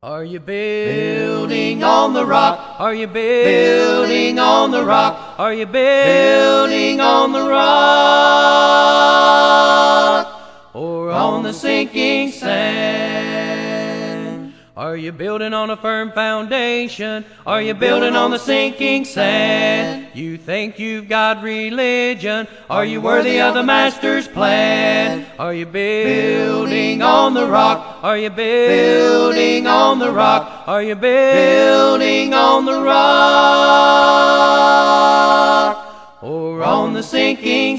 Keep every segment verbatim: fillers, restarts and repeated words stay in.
Are you building on the rock? Are you building on the rock? Are you building on the rock? Or on the sinking sand? Are you building on a firm foundation? Are you building on the sinking sand? You think you've got religion? Are you worthy of the Master's plan? Are you building on the rock? Are you building on the rock? Are you building on the rock? Or on the sinking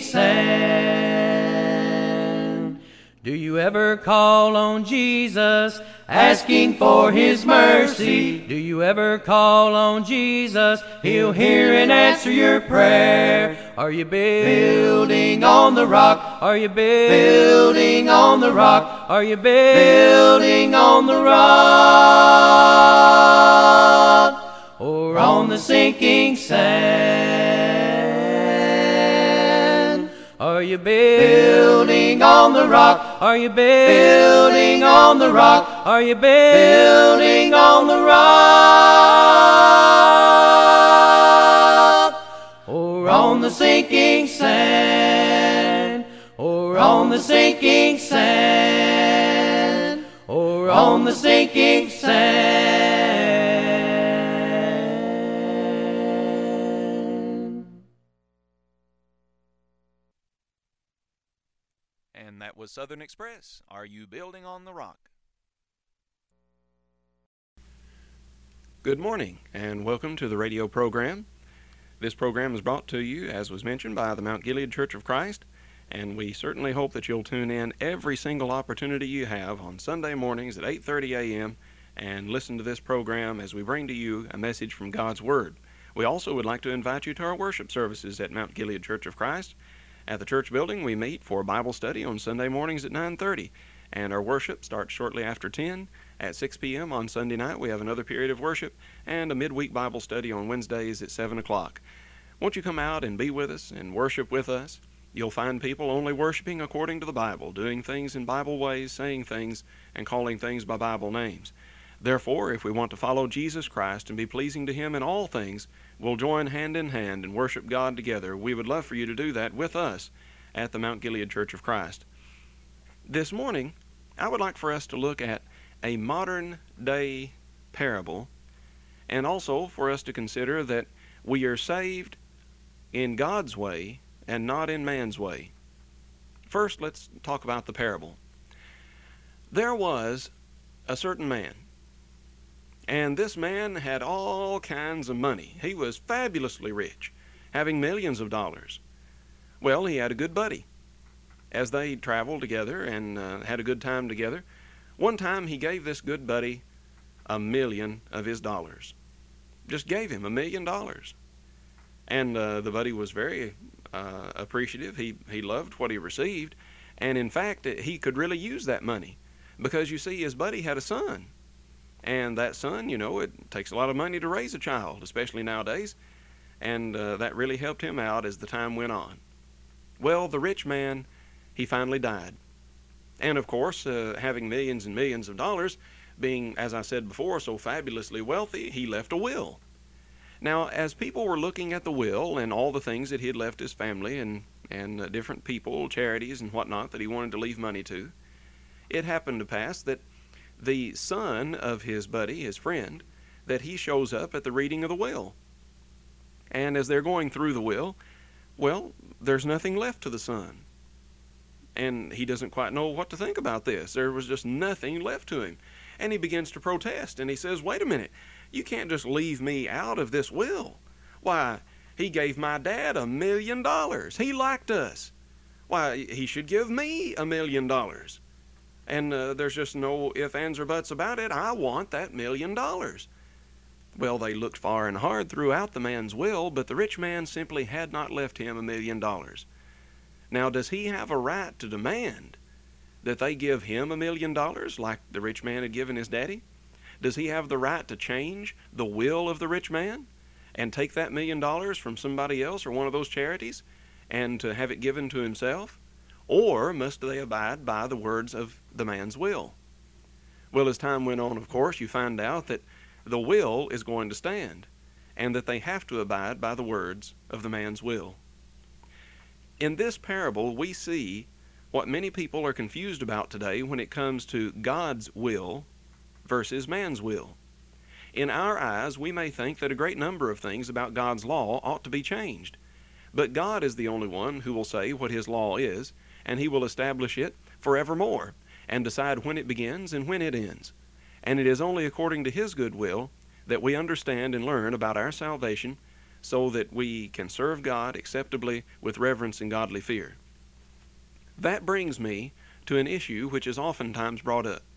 sand? Do you ever call on Jesus, asking for His mercy? Do you ever call on Jesus? He'll hear and answer your prayer. Are you building on the rock? Are you building on the rock? Are you building on the rock? Or on the sinking sand? Are you building on the rock? Are you building on the rock? Are you building on the rock? Or on the sinking sand? Or on the sinking sand? Or on the sinking sand? And that was Southern Express. Are you building on the rock? Good morning, and welcome to the radio program. This program is brought to you, as was mentioned, by the Mount Gilead Church of Christ, and we certainly hope that you'll tune in every single opportunity you have on Sunday mornings at eight thirty a.m. and listen to this program as we bring to you a message from God's Word. We also would like to invite you to our worship services at Mount Gilead Church of Christ. At the church building, we meet for Bible study on Sunday mornings at nine thirty, and our worship starts shortly after ten. At six p.m. on Sunday night, we have another period of worship, and a midweek Bible study on Wednesdays at seven o'clock. Won't you come out and be with us and worship with us? You'll find people only worshiping according to the Bible, doing things in Bible ways, saying things, and calling things by Bible names. Therefore, if we want to follow Jesus Christ and be pleasing to Him in all things, we'll join hand in hand and worship God together. We would love for you to do that with us at the Mount Gilead Church of Christ. This morning, I would like for us to look at a modern-day parable, and also for us to consider that we are saved in God's way and not in man's way. First, let's talk about the parable. There was a certain man, and this man had all kinds of money. He was fabulously rich, having millions of dollars. Well, he had a good buddy. As they traveled together and uh, had a good time together, one time he gave this good buddy a million of his dollars. Just gave him a million dollars. And uh, the buddy was very uh, appreciative. He, he loved what he received. And in fact, he could really use that money. Because you see, his buddy had a son. And that son, you know, it takes a lot of money to raise a child, especially nowadays. And uh, that really helped him out as the time went on. Well, the rich man, he finally died. And of course, uh, having millions and millions of dollars, being, as I said before, so fabulously wealthy, he left a will. Now, as people were looking at the will and all the things that he had left his family and, and uh, different people, charities and whatnot that he wanted to leave money to, it happened to pass that the son of his buddy, his friend, that he shows up at the reading of the will. And as they're going through the will, well, there's nothing left to the son. And he doesn't quite know what to think about this. There was just nothing left to him. And he begins to protest, and he says, wait a minute, you can't just leave me out of this will. Why, he gave my dad a million dollars. He liked us. Why, he should give me a million dollars. And uh, there's just no ifs, ands, or buts about it. I want that million dollars. Well, they looked far and hard throughout the man's will, but the rich man simply had not left him a million dollars. Now, does he have a right to demand that they give him a million dollars like the rich man had given his daddy? Does he have the right to change the will of the rich man and take that million dollars from somebody else or one of those charities and to have it given to himself? Or must they abide by the words of the man's will? Well, as time went on, of course, you find out that the will is going to stand, and that they have to abide by the words of the man's will. In this parable, we see what many people are confused about today when it comes to God's will versus man's will. In our eyes, we may think that a great number of things about God's law ought to be changed. But God is the only one who will say what His law is, and He will establish it forevermore, and decide when it begins and when it ends. And it is only according to His good will that we understand and learn about our salvation, so that we can serve God acceptably with reverence and godly fear. That brings me to an issue which is oftentimes brought up.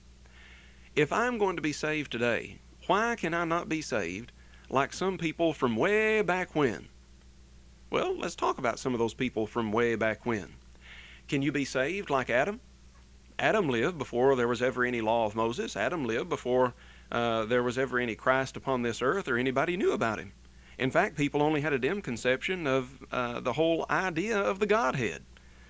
If I'm going to be saved today, why can I not be saved like some people from way back when? Well, let's talk about some of those people from way back when. Can you be saved like Adam? Adam lived before there was ever any law of Moses. Adam lived before uh, there was ever any Christ upon this earth or anybody knew about Him. In fact, people only had a dim conception of uh, the whole idea of the Godhead.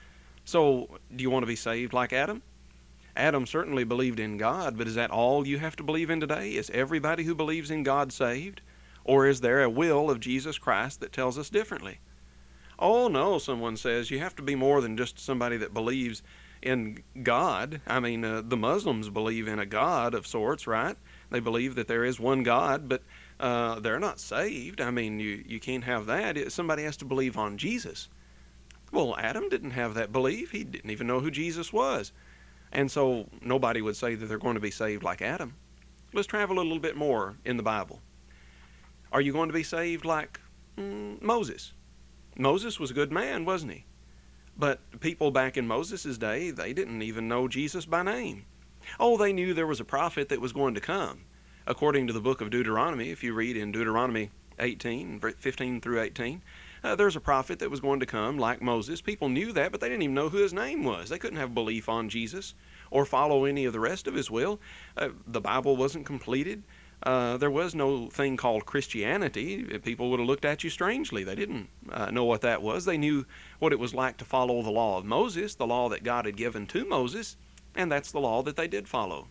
So, do you want to be saved like Adam? Adam certainly believed in God, but is that all you have to believe in today? Is everybody who believes in God saved? Or is there a will of Jesus Christ that tells us differently? Oh no, someone says, you have to be more than just somebody that believes in God. I mean, uh, the Muslims believe in a God of sorts, right? They believe that there is one God, but uh, they're not saved. I mean, you, you can't have that. It, somebody has to believe on Jesus. Well, Adam didn't have that belief. He didn't even know who Jesus was. And so nobody would say that they're going to be saved like Adam. Let's travel a little bit more in the Bible. Are you going to be saved like mm, Moses? Moses was a good man, wasn't he? But people back in Moses' day, they didn't even know Jesus by name. Oh, they knew there was a prophet that was going to come. According to the book of Deuteronomy, if you read in Deuteronomy eighteen, fifteen through eighteen, uh, there's a prophet that was going to come like Moses. People knew that, but they didn't even know who his name was. They couldn't have belief on Jesus or follow any of the rest of his will. Uh, the Bible wasn't completed. Uh, there was no thing called Christianity. People would have looked at you strangely. They didn't uh, know what that was. They knew what it was like to follow the law of Moses, the law that God had given to Moses, and that's the law that they did follow.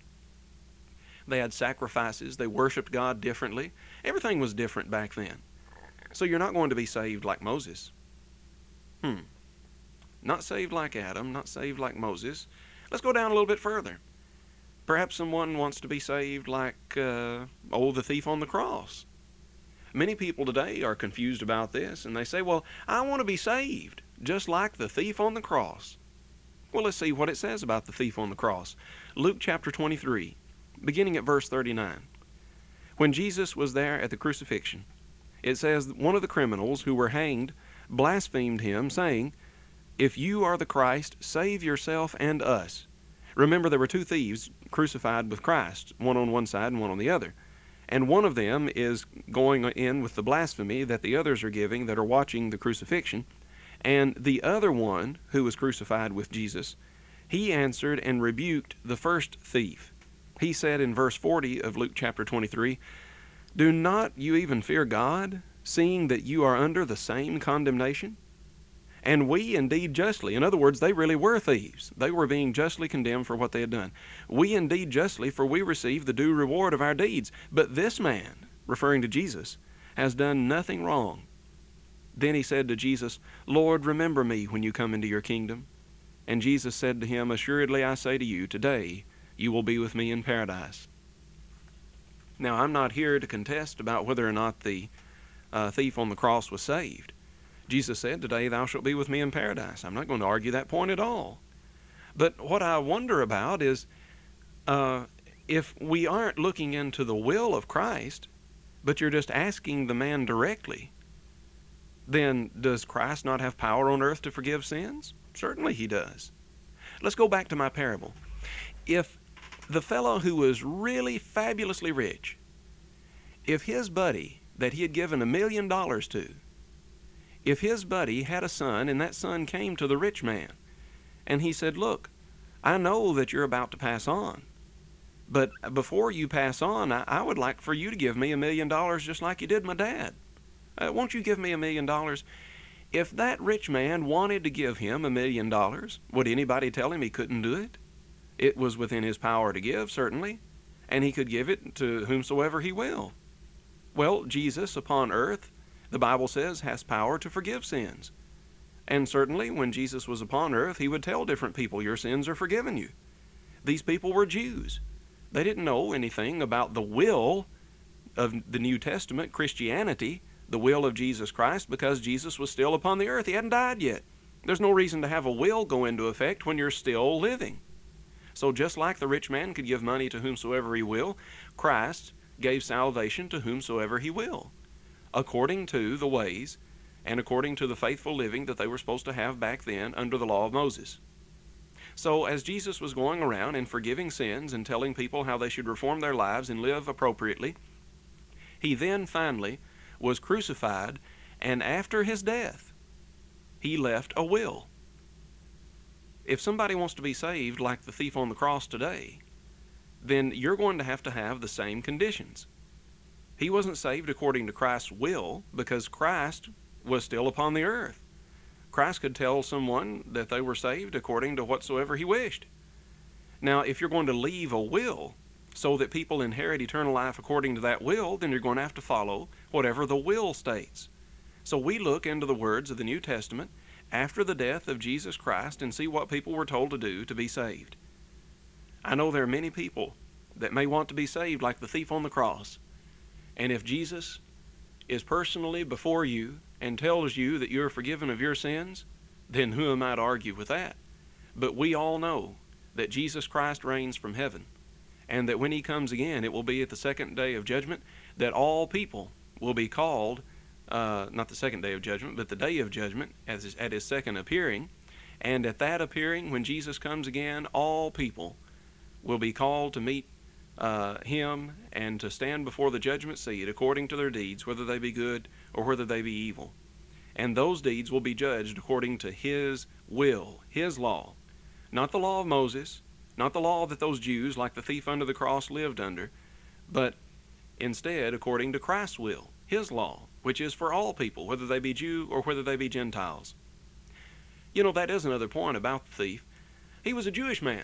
They had sacrifices. They worshiped God differently. Everything was different back then. So you're not going to be saved like Moses. Hmm. Not saved like Adam, not saved like Moses. Let's go down a little bit further. Perhaps someone wants to be saved like, uh, oh, the thief on the cross. Many people today are confused about this, and they say, well, I want to be saved, just like the thief on the cross. Well, let's see what it says about the thief on the cross. Luke chapter twenty-three, beginning at verse thirty-nine. When Jesus was there at the crucifixion, it says, one of the criminals who were hanged blasphemed him, saying, if you are the Christ, save yourself and us. Remember, there were two thieves crucified with Christ, one on one side and one on the other. And one of them is going in with the blasphemy that the others are giving that are watching the crucifixion. And the other one, who was crucified with Jesus, he answered and rebuked the first thief. He said in verse forty of Luke chapter twenty-three, do not you even fear God, seeing that you are under the same condemnation? And we indeed justly, in other words, they really were thieves. They were being justly condemned for what they had done. We indeed justly, for we receive the due reward of our deeds. But this man, referring to Jesus, has done nothing wrong. Then he said to Jesus, Lord, remember me when you come into your kingdom. And Jesus said to him, assuredly I say to you, today you will be with me in paradise. Now, I'm not here to contest about whether or not the uh, thief on the cross was saved. Jesus said, today thou shalt be with me in paradise. I'm not going to argue that point at all. But what I wonder about is, uh, if we aren't looking into the will of Christ, but you're just asking the man directly, then does Christ not have power on earth to forgive sins? Certainly he does. Let's go back to my parable. If the fellow who was really fabulously rich, if his buddy that he had given a million dollars to, if his buddy had a son and that son came to the rich man and he said, look, I know that you're about to pass on, but before you pass on, I, I would like for you to give me a million dollars just like you did my dad. Uh, won't you give me a million dollars? If that rich man wanted to give him a million dollars, would anybody tell him he couldn't do it? It was within his power to give, certainly. and he could give it to whomsoever he will. Well, Jesus upon earth, the Bible says, has power to forgive sins. And certainly when Jesus was upon earth, he would tell different people, your sins are forgiven you. These people were Jews. They didn't know anything about the will of the New Testament, Christianity, the will of Jesus Christ, because Jesus was still upon the earth. He hadn't died yet. There's no reason to have a will go into effect when you're still living. So just like the rich man could give money to whomsoever he will, Christ gave salvation to whomsoever he will, according to the ways and according to the faithful living that they were supposed to have back then under the law of Moses. So as Jesus was going around and forgiving sins and telling people how they should reform their lives and live appropriately, he then finally was crucified, and after his death, he left a will. If somebody wants to be saved like the thief on the cross today, then you're going to have to have the same conditions. He wasn't saved according to Christ's will because Christ was still upon the earth. Christ could tell someone that they were saved according to whatsoever he wished. Now, if you're going to leave a will so that people inherit eternal life according to that will, then you're going to have to follow whatever the will states. So we look into the words of the New Testament after the death of Jesus Christ and see what people were told to do to be saved. I know there are many people that may want to be saved like the thief on the cross. And if Jesus is personally before you and tells you that you're forgiven of your sins, then who am I to argue with that? But we all know that Jesus Christ reigns from heaven, and that when he comes again, it will be at the second day of judgment, that all people will be called, uh, not the second day of judgment, but the day of judgment as his, at his second appearing. And at that appearing, when Jesus comes again, all people will be called to meet uh, him and to stand before the judgment seat according to their deeds, whether they be good or whether they be evil. And those deeds will be judged according to his will, his law. Not the law of Moses, not the law that those Jews, like the thief under the cross, lived under, but instead according to Christ's will, his law, which is for all people, whether they be Jew or whether they be Gentiles. You know, that is another point about the thief. He was a Jewish man.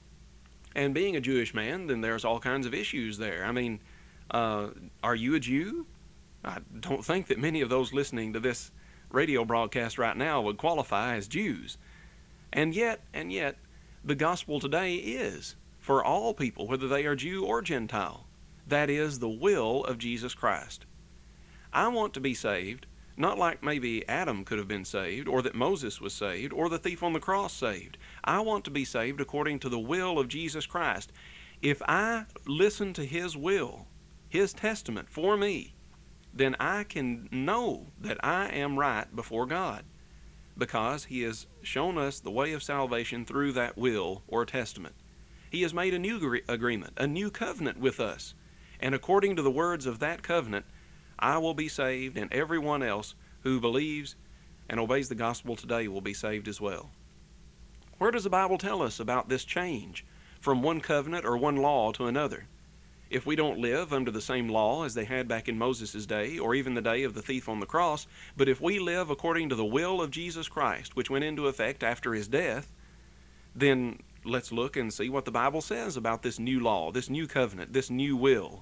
And being a Jewish man, then there's all kinds of issues there. I mean, uh, are you a Jew? I don't think that many of those listening to this radio broadcast right now would qualify as Jews. And yet, and yet, the gospel today is for all people, whether they are Jew or Gentile. That is the will of Jesus Christ. I want to be saved, not like maybe Adam could have been saved, or that Moses was saved, or the thief on the cross saved. I want to be saved according to the will of Jesus Christ. If I listen to his will, his testament for me, then I can know that I am right before God, because he has shown us the way of salvation through that will or testament. He has made a new gre- agreement, a new covenant with us. And according to the words of that covenant, I will be saved, and everyone else who believes and obeys the gospel today will be saved as well. Where does the Bible tell us about this change from one covenant or one law to another? If we don't live under the same law as they had back in Moses' day, or even the day of the thief on the cross, but if we live according to the will of Jesus Christ, which went into effect after his death, then let's look and see what the Bible says about this new law, this new covenant, this new will.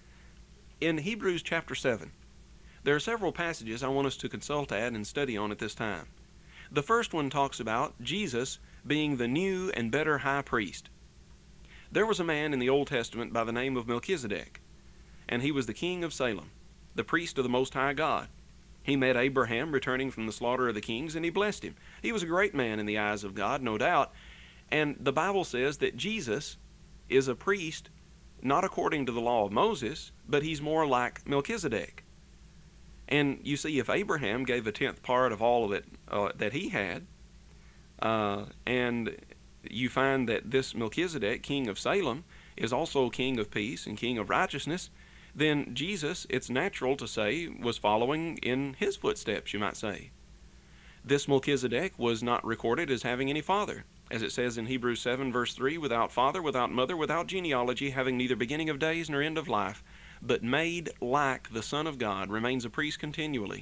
In Hebrews chapter seven, there are several passages I want us to consult at and study on at this time. The first one talks about Jesus being the new and better high priest. There was a man in the Old Testament by the name of Melchizedek, and he was the king of Salem, the priest of the Most High God. He met Abraham returning from the slaughter of the kings, and he blessed him. He was a great man in the eyes of God, no doubt, and the Bible says that Jesus is a priest not according to the law of Moses, but he's more like Melchizedek. And you see, if Abraham gave a tenth part of all of it uh, that he had, uh, and you find that this Melchizedek, king of Salem, is also king of peace and king of righteousness, then Jesus, it's natural to say, was following in his footsteps, you might say. This Melchizedek was not recorded as having any father. As it says in Hebrews seven, verse three, without father, without mother, without genealogy, having neither beginning of days nor end of life, but made like the Son of God, remains a priest continually.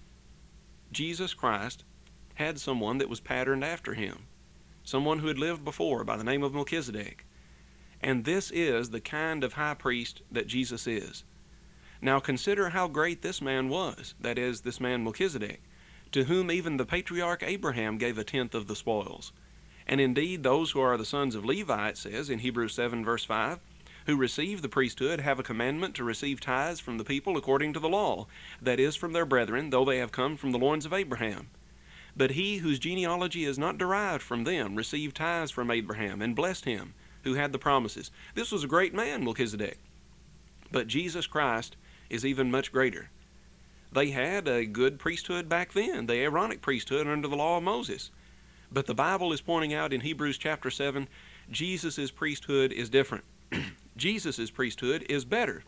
Jesus Christ had someone that was patterned after him, someone who had lived before by the name of Melchizedek. And this is the kind of high priest that Jesus is. Now consider how great this man was, that is, this man Melchizedek, to whom even the patriarch Abraham gave a tenth of the spoils. And indeed those who are the sons of Levi, it says in Hebrews seven verse five, who receive the priesthood have a commandment to receive tithes from the people according to the law, that is, from their brethren, though they have come from the loins of Abraham. But he whose genealogy is not derived from them received tithes from Abraham, and blessed him who had the promises. This was a great man, Melchizedek. But Jesus Christ is even much greater. They had a good priesthood back then, the Aaronic priesthood under the law of Moses. But the Bible is pointing out in Hebrews chapter seven, Jesus' priesthood is different. Jesus' priesthood is better.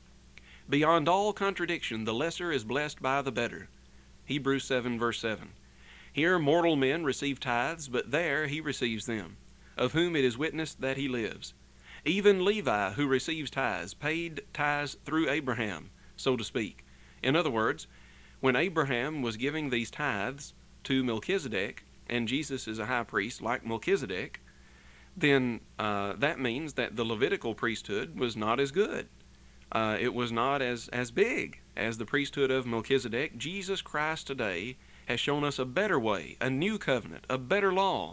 Beyond all contradiction, the lesser is blessed by the better. Hebrews seven verse seven. Here mortal men receive tithes, but there he receives them, of whom it is witnessed that he lives. Even Levi, who receives tithes, paid tithes through Abraham, so to speak. In other words, when Abraham was giving these tithes to Melchizedek, and Jesus is a high priest like Melchizedek, then uh, that means that the Levitical priesthood was not as good. Uh, it was not as, as big as the priesthood of Melchizedek. Jesus Christ today has shown us a better way, a new covenant, a better law.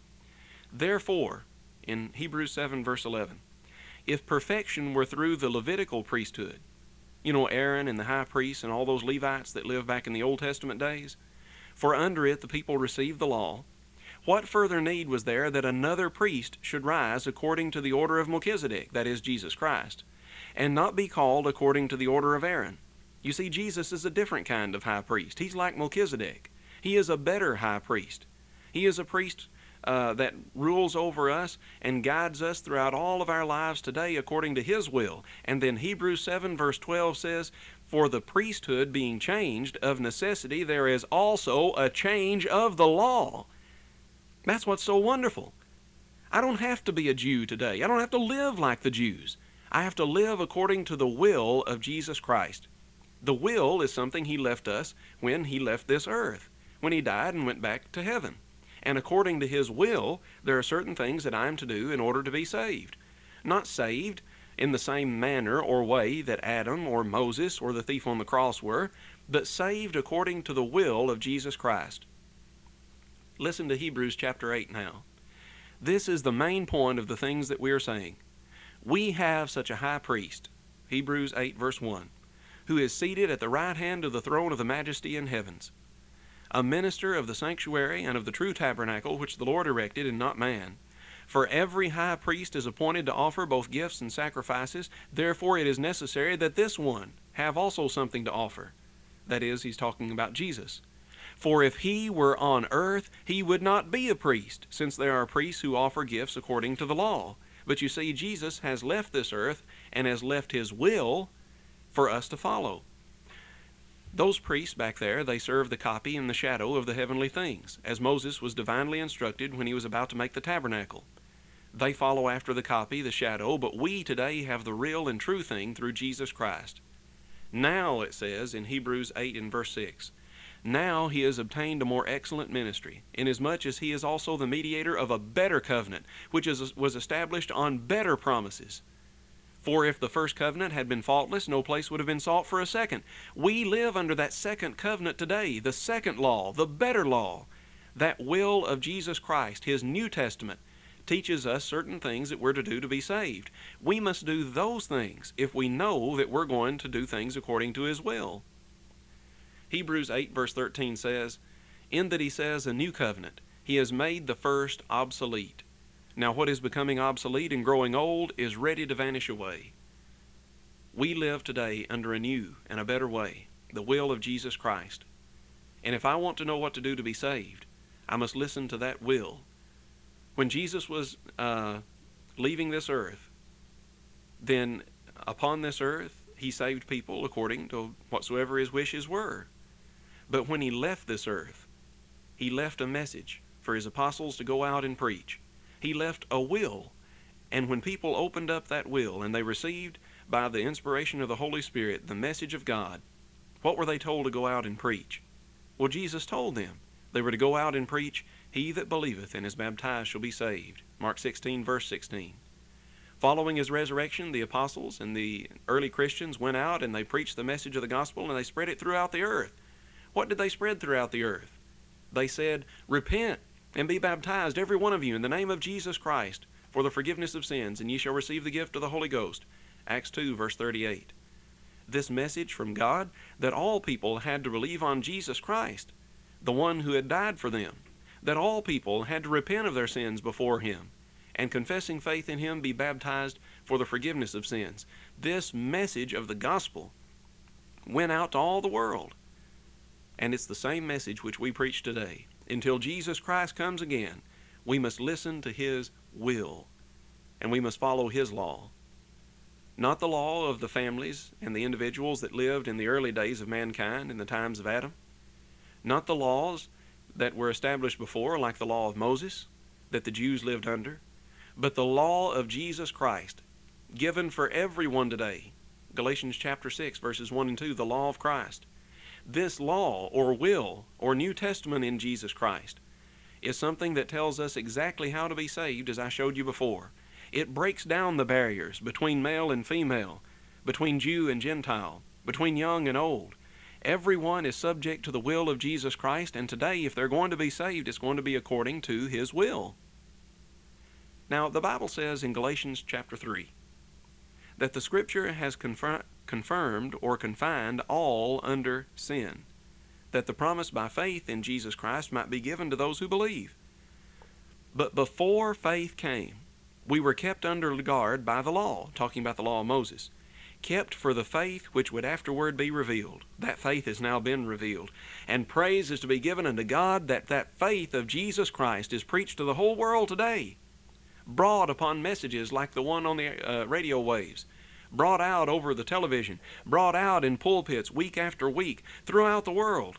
Therefore, in Hebrews seven verse eleven, if perfection were through the Levitical priesthood, you know, Aaron and the high priests and all those Levites that lived back in the Old Testament days, for under it the people received the law, what further need was there that another priest should rise according to the order of Melchizedek, that is Jesus Christ, and not be called according to the order of Aaron? You see, Jesus is a different kind of high priest. He's like Melchizedek. He is a better high priest. He is a priest uh, that rules over us and guides us throughout all of our lives today according to his will. And then Hebrews seven verse twelve says, for the priesthood being changed, of necessity there is also a change of the law. That's what's so wonderful. I don't have to be a Jew today. I don't have to live like the Jews. I have to live according to the will of Jesus Christ. The will is something he left us when he left this earth, when he died and went back to heaven. And according to his will, there are certain things that I am to do in order to be saved. Not saved in the same manner or way that Adam or Moses or the thief on the cross were, but saved according to the will of Jesus Christ. Listen to Hebrews chapter eight now. This is the main point of the things that we are saying. We have such a high priest, Hebrews eight verse one, who is seated at the right hand of the throne of the majesty in heavens, a minister of the sanctuary and of the true tabernacle which the Lord erected and not man. For every high priest is appointed to offer both gifts and sacrifices. Therefore it is necessary that this one have also something to offer. That is, he's talking about Jesus. For if he were on earth, he would not be a priest, since there are priests who offer gifts according to the law. But you see, Jesus has left this earth and has left his will for us to follow. Those priests back there, they serve the copy and the shadow of the heavenly things, as Moses was divinely instructed when he was about to make the tabernacle. They follow after the copy, the shadow, but we today have the real and true thing through Jesus Christ. Now, it says in Hebrews eight and verse six, now he has obtained a more excellent ministry, inasmuch as he is also the mediator of a better covenant, which is, was established on better promises. For if the first covenant had been faultless, no place would have been sought for a second. We live under that second covenant today, the second law, the better law. That will of Jesus Christ, his New Testament, teaches us certain things that we're to do to be saved. We must do those things if we know that we're going to do things according to his will. Hebrews eight verse thirteen says, in that he says a new covenant, he has made the first obsolete. Now what is becoming obsolete and growing old is ready to vanish away. We live today under a new and a better way, the will of Jesus Christ. And if I want to know what to do to be saved, I must listen to that will. When Jesus was uh, leaving this earth, then upon this earth he saved people according to whatsoever his wishes were. But when he left this earth, he left a message for his apostles to go out and preach. He left a will, and when people opened up that will and they received by the inspiration of the Holy Spirit the message of God, what were they told to go out and preach? Well, Jesus told them they were to go out and preach, he that believeth and is baptized shall be saved. Mark sixteen verse sixteen. Following his resurrection, the apostles and the early Christians went out and they preached the message of the gospel and they spread it throughout the earth. What did they spread throughout the earth? They said, repent and be baptized, every one of you, in the name of Jesus Christ, for the forgiveness of sins, and ye shall receive the gift of the Holy Ghost. Acts two, verse thirty-eight. This message from God that all people had to believe on Jesus Christ, the one who had died for them, that all people had to repent of their sins before him, and confessing faith in him be baptized for the forgiveness of sins. This message of the gospel went out to all the world. And it's the same message which we preach today. Until Jesus Christ comes again, we must listen to his will, and we must follow his law. Not the law of the families and the individuals that lived in the early days of mankind in the times of Adam. Not the laws that were established before, like the law of Moses, that the Jews lived under, but the law of Jesus Christ, given for everyone today. Galatians chapter six, verses one and two, the law of Christ. This law, or will, or New Testament in Jesus Christ, is something that tells us exactly how to be saved, as I showed you before. It breaks down the barriers between male and female, between Jew and Gentile, between young and old. Everyone is subject to the will of Jesus Christ, and today, if they're going to be saved, it's going to be according to his will. Now, the Bible says in Galatians chapter three that the Scripture has confir- confirmed or confined all under sin, that the promise by faith in Jesus Christ might be given to those who believe. But before faith came, we were kept under guard by the law, talking about the law of Moses, kept for the faith which would afterward be revealed. That faith has now been revealed. And praise is to be given unto God that that faith of Jesus Christ is preached to the whole world today, brought upon messages like the one on the uh, radio waves, brought out over the television, brought out in pulpits week after week throughout the world.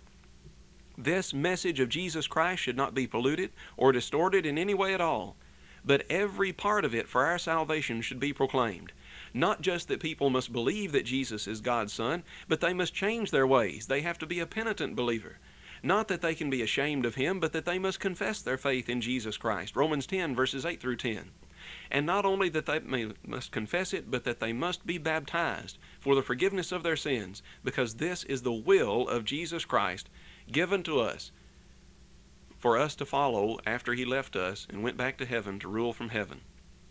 This message of Jesus Christ should not be polluted or distorted in any way at all, but every part of it for our salvation should be proclaimed. Not just that people must believe that Jesus is God's Son, but they must change their ways. They have to be a penitent believer. Not that they can be ashamed of him, but that they must confess their faith in Jesus Christ. Romans ten, verses eight through ten. And not only that they may, must confess it, but that they must be baptized for the forgiveness of their sins, because this is the will of Jesus Christ given to us for us to follow after he left us and went back to heaven to rule from heaven.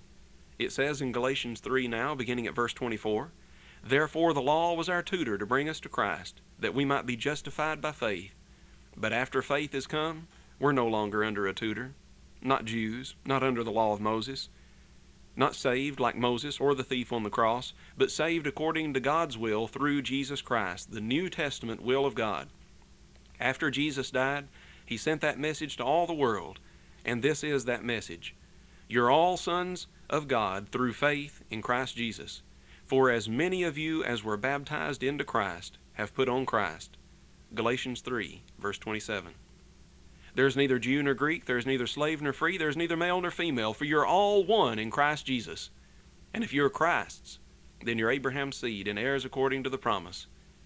It says in Galatians three now, beginning at verse twenty-four, "Therefore the law was our tutor to bring us to Christ, that we might be justified by faith. But after faith is come, we're no longer under a tutor, not Jews, not under the law of Moses, not saved like Moses or the thief on the cross, but saved according to God's will through Jesus Christ," the New Testament will of God. After Jesus died, he sent that message to all the world, and this is that message. You're all sons of God through faith in Christ Jesus. For as many of you as were baptized into Christ have put on Christ. Galatians three, verse twenty-seven. There's neither Jew nor Greek, there's neither slave nor free, there's neither male nor female, for you're all one in Christ Jesus. And if you're Christ's, then you're Abraham's seed and heirs according to the promise.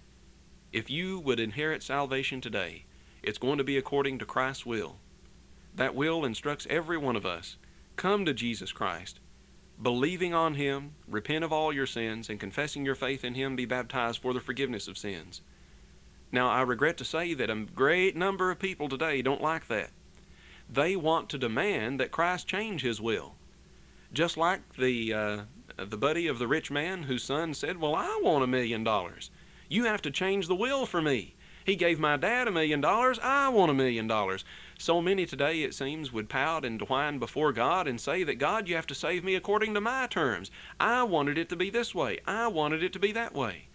If you would inherit salvation today, it's going to be according to Christ's will. That will instructs every one of us. Come to Jesus Christ, believing on him, repent of all your sins, and confessing your faith in him, be baptized for the forgiveness of sins. Now, I regret to say that a great number of people today don't like that. They want to demand that Christ change his will. Just like the uh, the buddy of the rich man whose son said, "Well, I want a million dollars. You have to change the will for me. He gave my dad a million dollars. I want a million dollars." So many today, it seems, would pout and whine before God and say that, "God, you have to save me according to my terms. I wanted it to be this way. I wanted it to be that way."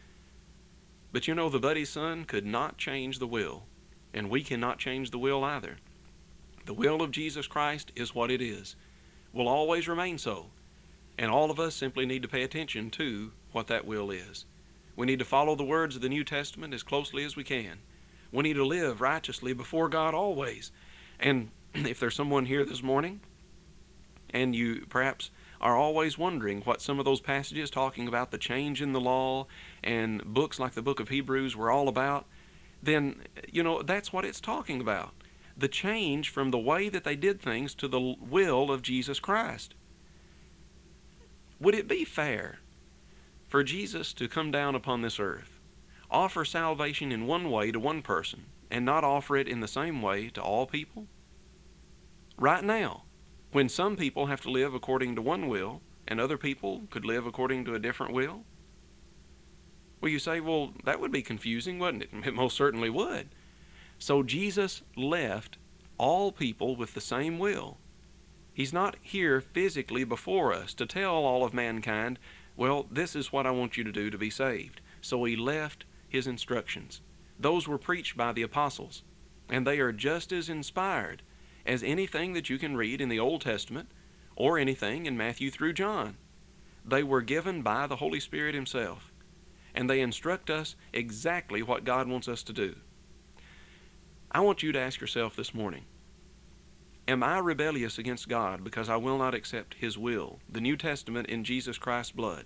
But you know, the buddy's son could not change the will, and we cannot change the will either. The will of Jesus Christ is what it is, will always remain so, and all of us simply need to pay attention to what that will is. We need to follow the words of the New Testament as closely as we can. We need to live righteously before God always. And if there's someone here this morning, and you perhaps are always wondering what some of those passages talking about the change in the law and books like the book of Hebrews were all about, then, you know, that's what it's talking about. The change from the way that they did things to the will of Jesus Christ. Would it be fair for Jesus to come down upon this earth, offer salvation in one way to one person, and not offer it in the same way to all people? Right now, when some people have to live according to one will, and other people could live according to a different will? Well, you say, well, that would be confusing, wouldn't it? It most certainly would. So Jesus left all people with the same will. He's not here physically before us to tell all of mankind, well, this is what I want you to do to be saved. So he left his instructions. Those were preached by the apostles, and they are just as inspired as anything that you can read in the Old Testament or anything in Matthew through John. They were given by the Holy Spirit himself, and they instruct us exactly what God wants us to do. I want you to ask yourself this morning, am I rebellious against God because I will not accept his will, the New Testament in Jesus Christ's blood?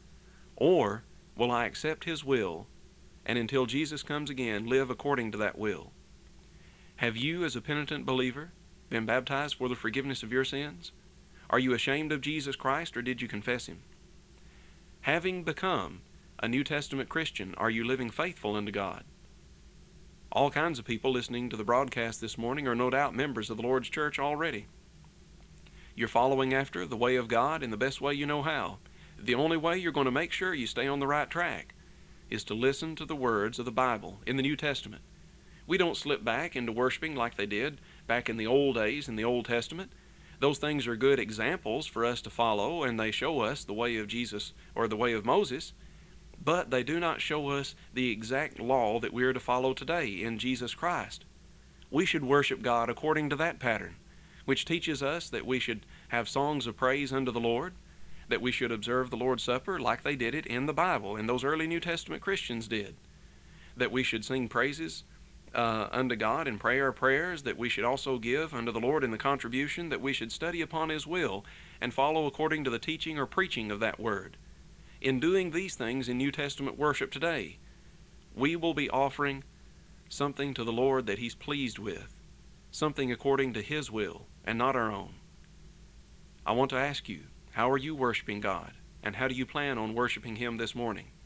Or will I accept his will and until Jesus comes again live according to that will? Have you, as a penitent believer, been baptized for the forgiveness of your sins? Are you ashamed of Jesus Christ, or did you confess him? Having become a New Testament Christian, are you living faithful unto God? All kinds of people listening to the broadcast this morning are no doubt members of the Lord's church already. You're following after the way of God in the best way you know how. The only way you're going to make sure you stay on the right track is to listen to the words of the Bible in the New Testament. We don't slip back into worshiping like they did back in the old days in the Old Testament. Those things are good examples for us to follow, and they show us the way of Jesus or the way of Moses, but they do not show us the exact law that we are to follow today in Jesus Christ. We should worship God according to that pattern, which teaches us that we should have songs of praise unto the Lord, that we should observe the Lord's Supper like they did it in the Bible, and those early New Testament Christians did, that we should sing praises Uh, unto God and pray our prayers, that we should also give unto the Lord in the contribution, that we should study upon his will and follow according to the teaching or preaching of that word. In doing these things in New Testament worship today, we will be offering something to the Lord that he's pleased with, something according to his will and not our own. I want to ask you, how are you worshiping God, and how do you plan on worshiping him this morning?